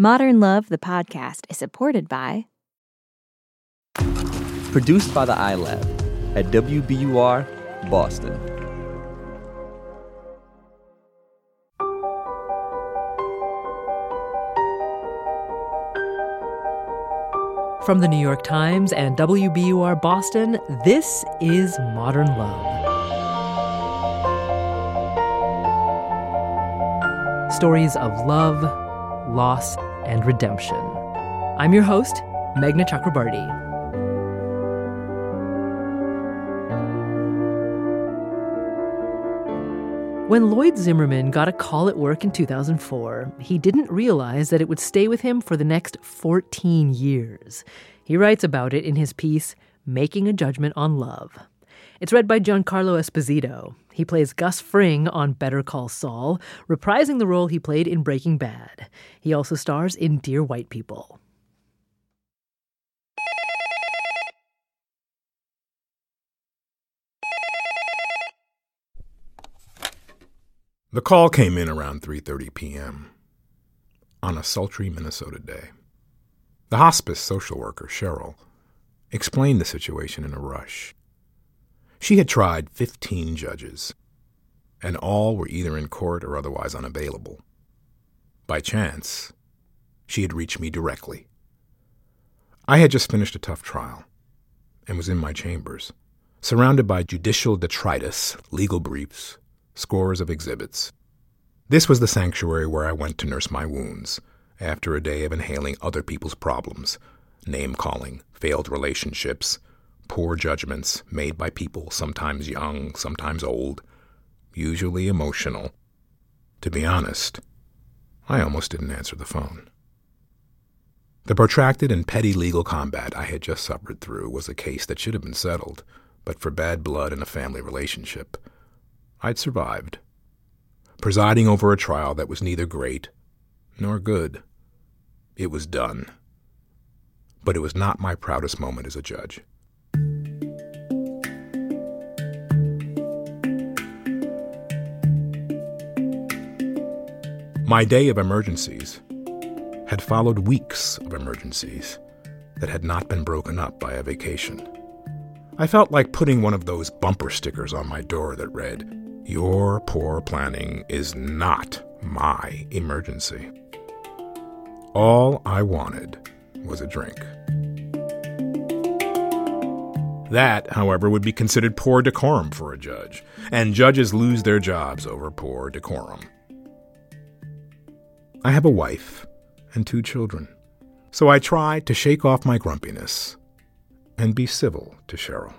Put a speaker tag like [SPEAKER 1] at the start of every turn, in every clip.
[SPEAKER 1] Modern Love, the podcast, is supported by...
[SPEAKER 2] Produced by the iLab at WBUR, Boston.
[SPEAKER 3] From the New York Times and WBUR Boston, this is Modern Love. Stories of love, loss, and redemption. I'm your host, Meghna Chakrabarti. When Lloyd Zimmerman got a call at work in 2004, he didn't realize that it would stay with him for the next 14 years. He writes about it in his piece, Making a Judgment on Love. It's read by Giancarlo Esposito. He plays Gus Fring on Better Call Saul, reprising the role he played in Breaking Bad. He also stars in Dear White People.
[SPEAKER 4] The call came in around 3:30 p.m. on a sultry Minnesota day. The hospice social worker, Cheryl, explained the situation in a rush. She had tried 15 judges, and all were either in court or otherwise unavailable. By chance, she had reached me directly. I had just finished a tough trial and was in my chambers, surrounded by judicial detritus, legal briefs, scores of exhibits. This was the sanctuary where I went to nurse my wounds after a day of inhaling other people's problems, name-calling, failed relationships, poor judgments made by people sometimes young, sometimes old, usually emotional. To be honest, I almost didn't answer the phone. The protracted and petty legal combat I had just suffered through was a case that should have been settled, but for bad blood in a family relationship, I'd survived, presiding over a trial that was neither great nor good. It was done. But it was not my proudest moment as a judge. My day of emergencies had followed weeks of emergencies that had not been broken up by a vacation. I felt like putting one of those bumper stickers on my door that read, "Your poor planning is not my emergency." All I wanted was a drink. That, however, would be considered poor decorum for a judge, and judges lose their jobs over poor decorum. I have a wife and 2 children, so I tried to shake off my grumpiness and be civil to Cheryl.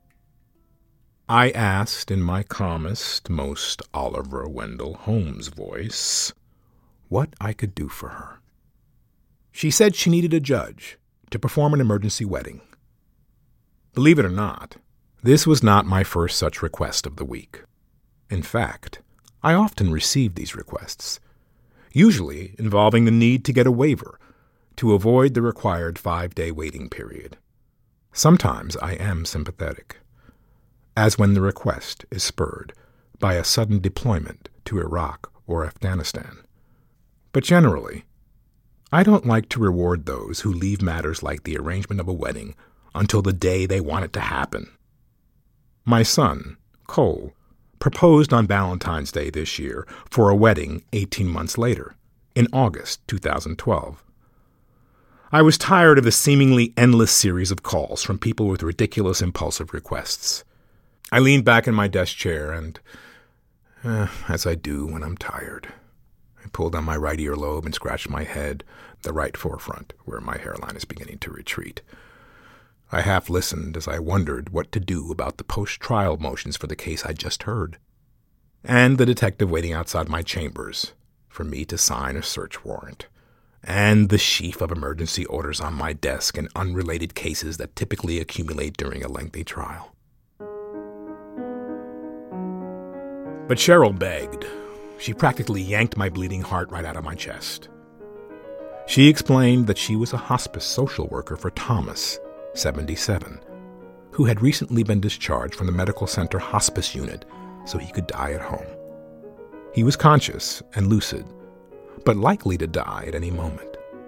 [SPEAKER 4] I asked in my calmest, most Oliver Wendell Holmes voice what I could do for her. She said she needed a judge to perform an emergency wedding. Believe it or not, this was not my first such request of the week. In fact, I often receive these requests, usually involving the need to get a waiver to avoid the required 5-day waiting period. Sometimes I am sympathetic, as when the request is spurred by a sudden deployment to Iraq or Afghanistan. But generally, I don't like to reward those who leave matters like the arrangement of a wedding until the day they want it to happen. My son, Cole, proposed on Valentine's Day this year for a wedding 18 months later, in August 2012. I was tired of the seemingly endless series of calls from people with ridiculous impulsive requests. I leaned back in my desk chair and, as I do when I'm tired, I pulled on my right earlobe and scratched my head, the right forefront, where my hairline is beginning to retreat. I half listened as I wondered what to do about the post-trial motions for the case I'd just heard, and the detective waiting outside my chambers for me to sign a search warrant, and the sheaf of emergency orders on my desk and unrelated cases that typically accumulate during a lengthy trial. But Cheryl begged. She practically yanked my bleeding heart right out of my chest. She explained that she was a hospice social worker for Thomas, 77, who had recently been discharged from the medical center hospice unit so he could die at home. He was conscious and lucid, but likely to die at any moment.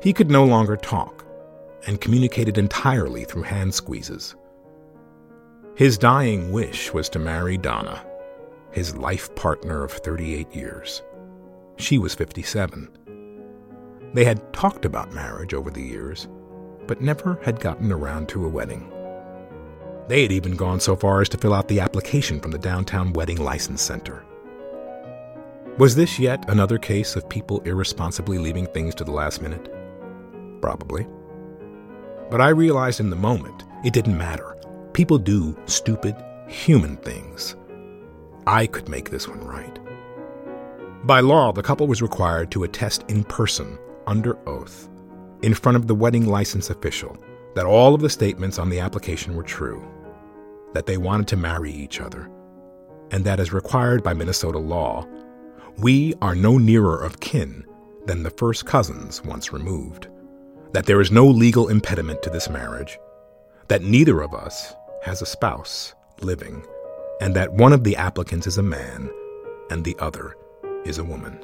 [SPEAKER 4] He could no longer talk and communicated entirely through hand squeezes. His dying wish was to marry Donna, his life partner of 38 years. She was 57. They had talked about marriage over the years, but never had gotten around to a wedding. They had even gone so far as to fill out the application from the downtown wedding license center. Was this yet another case of people irresponsibly leaving things to the last minute? Probably. But I realized in the moment it didn't matter. People do stupid, human things. I could make this one right. By law, the couple was required to attest in person, under oath, in front of the wedding license official, that all of the statements on the application were true, that they wanted to marry each other, and that as required by Minnesota law, we are no nearer of kin than the first cousins once removed, that there is no legal impediment to this marriage, that neither of us has a spouse living, and that one of the applicants is a man and the other is a woman.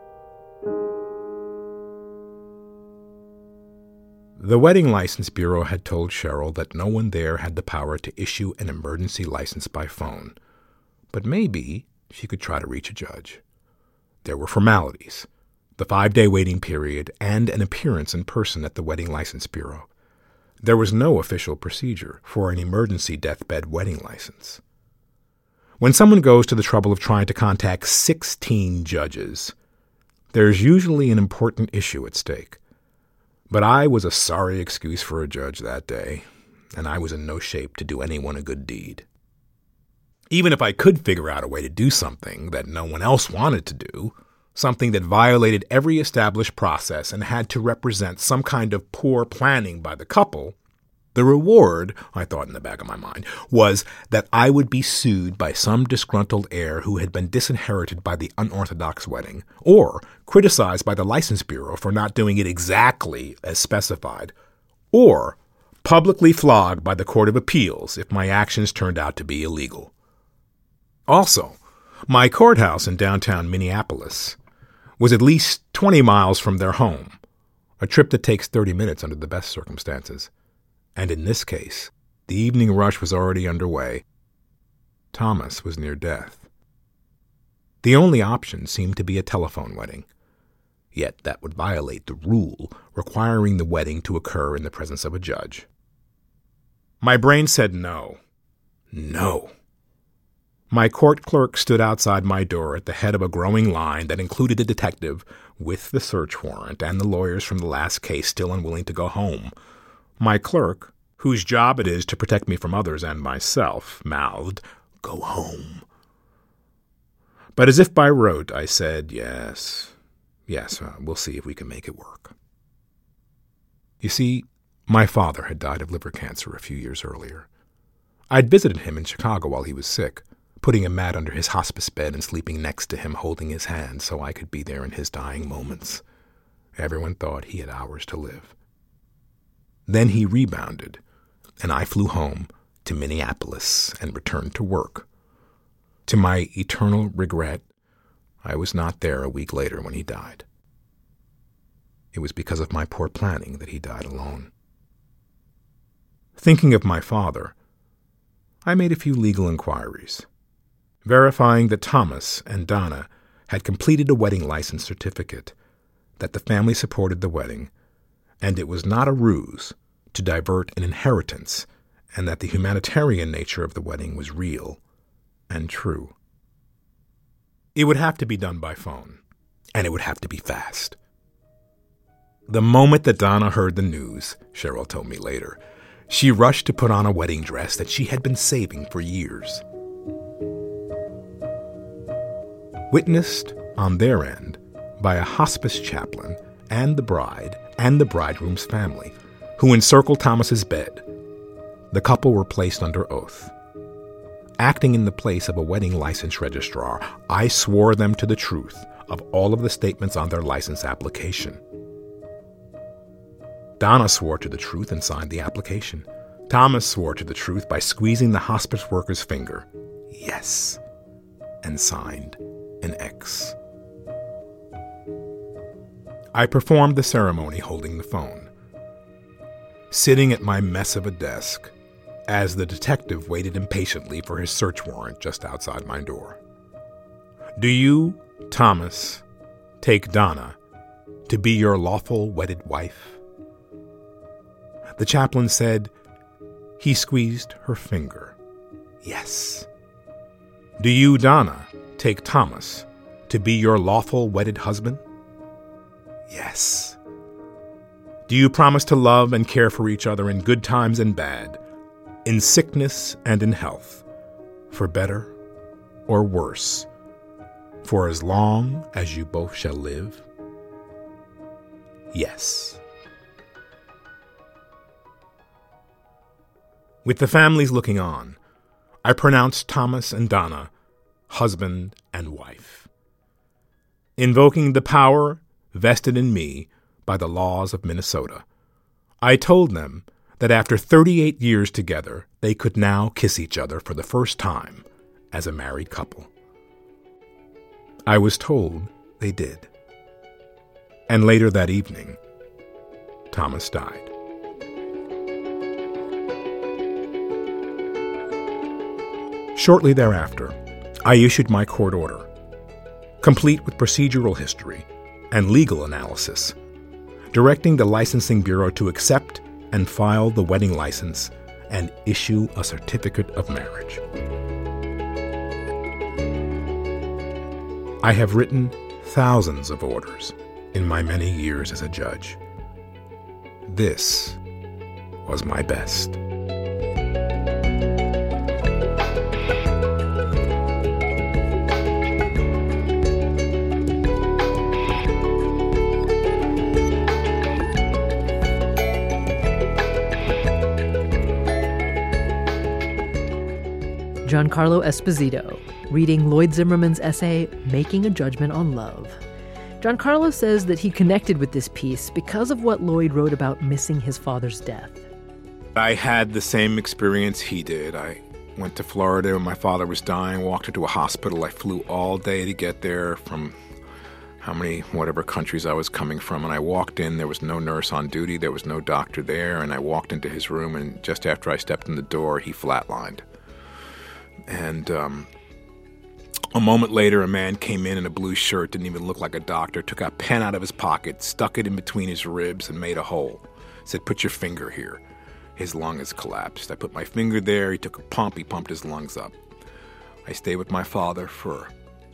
[SPEAKER 4] The Wedding License Bureau had told Cheryl that no one there had the power to issue an emergency license by phone, but maybe she could try to reach a judge. There were formalities, the 5-day waiting period, and an appearance in person at the Wedding License Bureau. There was no official procedure for an emergency deathbed wedding license. When someone goes to the trouble of trying to contact 16 judges, there's usually an important issue at stake. But I was a sorry excuse for a judge that day, and I was in no shape to do anyone a good deed. Even if I could figure out a way to do something that no one else wanted to do, something that violated every established process and had to represent some kind of poor planning by the couple, the reward, I thought in the back of my mind, was that I would be sued by some disgruntled heir who had been disinherited by the unorthodox wedding, or criticized by the License Bureau for not doing it exactly as specified, or publicly flogged by the Court of Appeals if my actions turned out to be illegal. Also, my courthouse in downtown Minneapolis was at least 20 miles from their home, a trip that takes 30 minutes under the best circumstances. And in this case, the evening rush was already underway. Thomas was near death. The only option seemed to be a telephone wedding. Yet that would violate the rule requiring the wedding to occur in the presence of a judge. My brain said no. No. My court clerk stood outside my door at the head of a growing line that included a detective with the search warrant and the lawyers from the last case still unwilling to go home. My clerk, whose job it is to protect me from others and myself, mouthed, "Go home." But as if by rote, I said, yes, we'll see if we can make it work. You see, my father had died of liver cancer a few years earlier. I'd visited him in Chicago while he was sick, putting a mat under his hospice bed and sleeping next to him, holding his hand so I could be there in his dying moments. Everyone thought he had hours to live. Then he rebounded, and I flew home to Minneapolis and returned to work. To my eternal regret, I was not there a week later when he died. It was because of my poor planning that he died alone. Thinking of my father, I made a few legal inquiries, verifying that Thomas and Donna had completed a wedding license certificate, that the family supported the wedding, and it was not a ruse to divert an inheritance, and that the humanitarian nature of the wedding was real and true. It would have to be done by phone, and it would have to be fast. The moment that Donna heard the news, Cheryl told me later, she rushed to put on a wedding dress that she had been saving for years. Witnessed on their end by a hospice chaplain and the bride and the bridegroom's family, who encircled Thomas's bed, the couple were placed under oath. Acting in the place of a wedding license registrar, I swore them to the truth of all of the statements on their license application. Donna swore to the truth and signed the application. Thomas swore to the truth by squeezing the hospice worker's finger. Yes, and signed an X. I performed the ceremony holding the phone, sitting at my mess of a desk as the detective waited impatiently for his search warrant just outside my door. Do you, Thomas, take Donna to be your lawful wedded wife? The chaplain said he squeezed her finger. Yes. Do you, Donna, take Thomas to be your lawful wedded husband? Yes. Do you promise to love and care for each other in good times and bad, in sickness and in health, for better or worse, for as long as you both shall live? Yes. With the families looking on, I pronounced Thomas and Donna husband and wife, invoking the power vested in me by the laws of Minnesota. I told them that after 38 years together, they could now kiss each other for the first time as a married couple. I was told they did. And later that evening, Thomas died. Shortly thereafter, I issued my court order, complete with procedural history and legal analysis, directing the Licensing Bureau to accept and file the wedding license and issue a certificate of marriage. I have written thousands of orders in my many years as a judge. This was my best.
[SPEAKER 3] Giancarlo Esposito, reading Lloyd Zimmerman's essay, Making a Judgment on Love. Giancarlo says that he connected with this piece because of what Lloyd wrote about missing his father's death.
[SPEAKER 4] I had the same experience he did. I went to Florida when my father was dying, walked into a hospital. I flew all day to get there from whatever countries I was coming from. And I walked in, there was no nurse on duty, there was no doctor there. And I walked into his room, and just after I stepped in the door, he flatlined. And a moment later, a man came in a blue shirt, didn't even look like a doctor, took a pen out of his pocket, stuck it in between his ribs and made a hole. Said, "Put your finger here." His lung has collapsed. I put my finger there. He took a pump. He pumped his lungs up. I stayed with my father for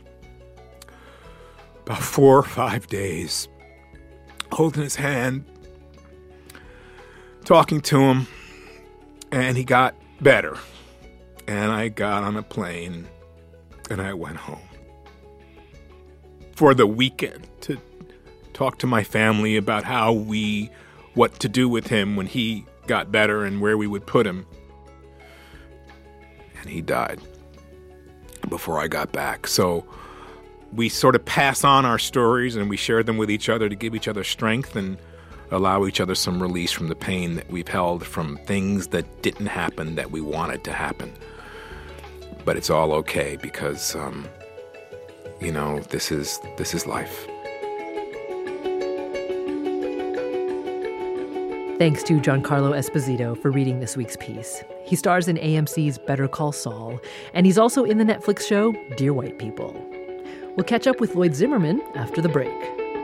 [SPEAKER 4] about 4 or 5 days, holding his hand, talking to him, and he got better. And I got on a plane, and I went home for the weekend to talk to my family about what to do with him when he got better and where we would put him. And he died before I got back. So we sort of pass on our stories, and we share them with each other to give each other strength and allow each other some release from the pain that we've held from things that didn't happen that we wanted to happen. But it's all okay because, this is life.
[SPEAKER 3] Thanks to Giancarlo Esposito for reading this week's piece. He stars in AMC's Better Call Saul, and he's also in the Netflix show Dear White People. We'll catch up with Lloyd Zimmerman after the break.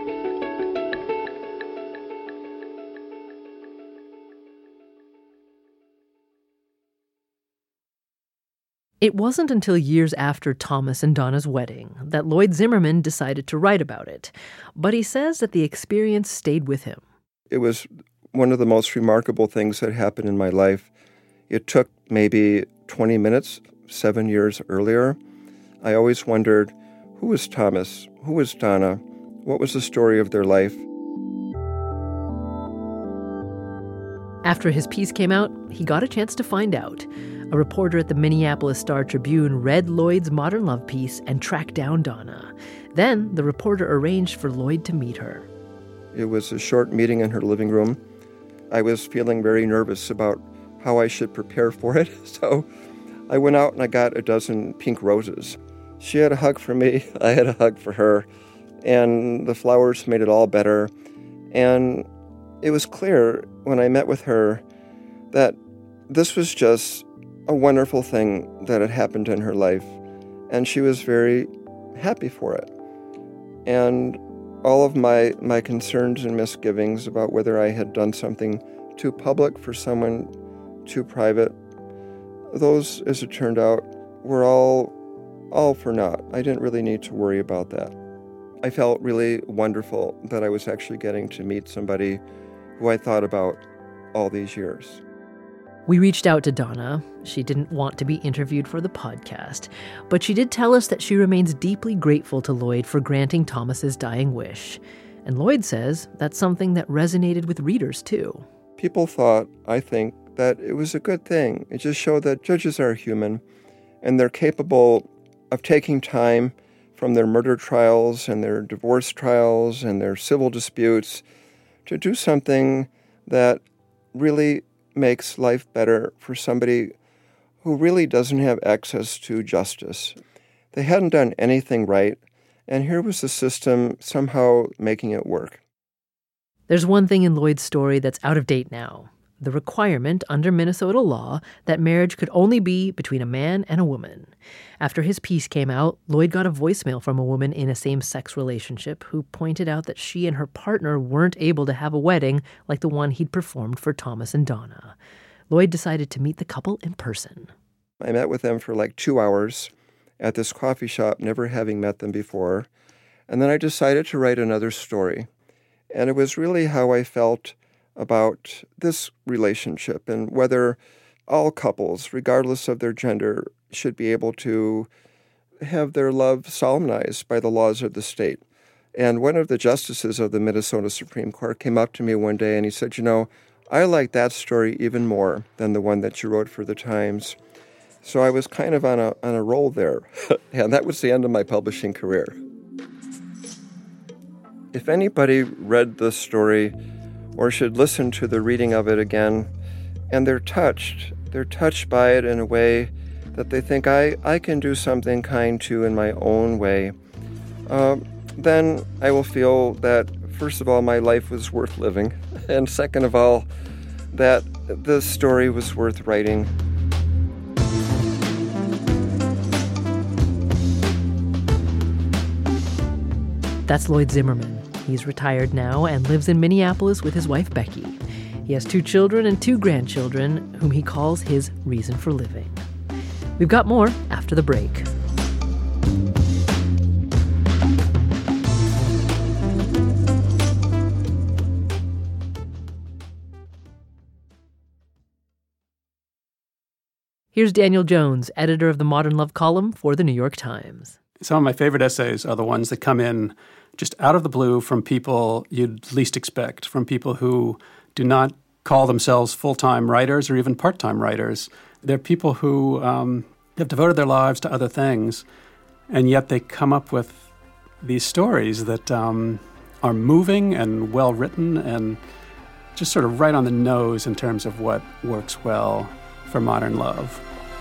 [SPEAKER 3] It wasn't until years after Thomas and Donna's wedding that Lloyd Zimmerman decided to write about it, but he says that the experience stayed with him.
[SPEAKER 5] It was one of the most remarkable things that happened in my life. It took maybe 20 minutes, 7 years earlier. I always wondered, who was Thomas? Who was Donna? What was the story of their life?
[SPEAKER 3] After his piece came out, he got a chance to find out. A reporter at the Minneapolis Star-Tribune read Lloyd's Modern Love piece and tracked down Donna. Then the reporter arranged for Lloyd to meet her.
[SPEAKER 5] It was a short meeting in her living room. I was feeling very nervous about how I should prepare for it, so I went out and I got a dozen pink roses. She had a hug for me, I had a hug for her, and the flowers made it all better. And it was clear when I met with her that this was just a wonderful thing that had happened in her life, and she was very happy for it. And all of my concerns and misgivings about whether I had done something too public for someone too private, those, as it turned out, were all for naught. I didn't really need to worry about that. I felt really wonderful that I was actually getting to meet somebody who I thought about all these years.
[SPEAKER 3] We reached out to Donna. She didn't want to be interviewed for the podcast, but she did tell us that she remains deeply grateful to Lloyd for granting Thomas's dying wish. And Lloyd says that's something that resonated with readers, too.
[SPEAKER 5] People thought, I think, that it was a good thing. It just showed that judges are human, and they're capable of taking time from their murder trials and their divorce trials and their civil disputes to do something that really makes life better for somebody who really doesn't have access to justice. They hadn't done anything right, and here was the system somehow making it work.
[SPEAKER 3] There's one thing in Lloyd's story that's out of date now: the requirement under Minnesota law that marriage could only be between a man and a woman. After his piece came out, Lloyd got a voicemail from a woman in a same-sex relationship who pointed out that she and her partner weren't able to have a wedding like the one he'd performed for Thomas and Donna. Lloyd decided to meet the couple in person.
[SPEAKER 5] I met with them for like 2 hours at this coffee shop, never having met them before. And then I decided to write another story. And it was really how I felt about this relationship and whether all couples, regardless of their gender, should be able to have their love solemnized by the laws of the state. And one of the justices of the Minnesota Supreme Court came up to me one day and he said, I like that story even more than the one that you wrote for the Times. So I was kind of on a roll there. And that was the end of my publishing career. If anybody read the story or should listen to the reading of it again, and they're touched by it in a way that they think I can do something kind to in my own way, then I will feel that, first of all, my life was worth living, and second of all, that the story was worth writing.
[SPEAKER 3] That's Lloyd Zimmerman. He's retired now and lives in Minneapolis with his wife, Becky. He has 2 children and 2 grandchildren, whom he calls his reason for living. We've got more after the break. Here's Daniel Jones, editor of the Modern Love column for the New York Times.
[SPEAKER 6] Some of my favorite essays are the ones that come in just out of the blue from people you'd least expect, from people who do not call themselves full-time writers or even part-time writers. They're people who have devoted their lives to other things, and yet they come up with these stories that are moving and well-written and just sort of right on the nose in terms of what works well for modern love.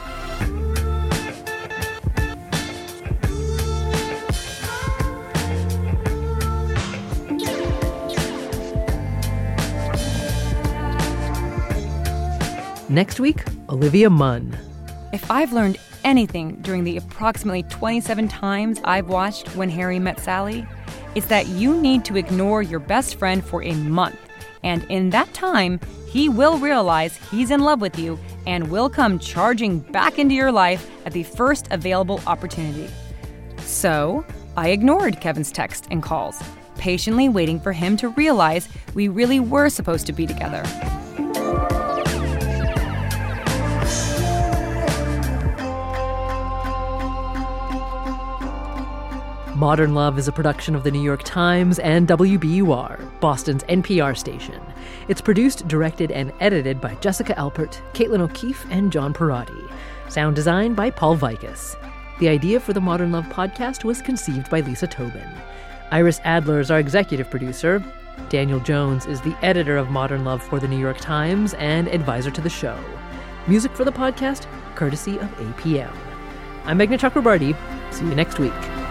[SPEAKER 3] Next week, Olivia Munn.
[SPEAKER 7] If I've learned anything during the approximately 27 times I've watched When Harry Met Sally, it's that you need to ignore your best friend for a month. And in that time, he will realize he's in love with you and will come charging back into your life at the first available opportunity. So, I ignored Kevin's texts and calls, patiently waiting for him to realize we really were supposed to be together.
[SPEAKER 3] Modern Love is a production of the New York Times and WBUR, Boston's NPR station. It's produced, directed, and edited by Jessica Alpert, Caitlin O'Keefe, and John Parati. Sound design by Paul Vikas. The idea for the Modern Love podcast was conceived by Lisa Tobin. Iris Adler is our executive producer. Daniel Jones is the editor of Modern Love for the New York Times and advisor to the show. Music for the podcast, courtesy of APM. I'm Meghna Chakrabarti. See you next week.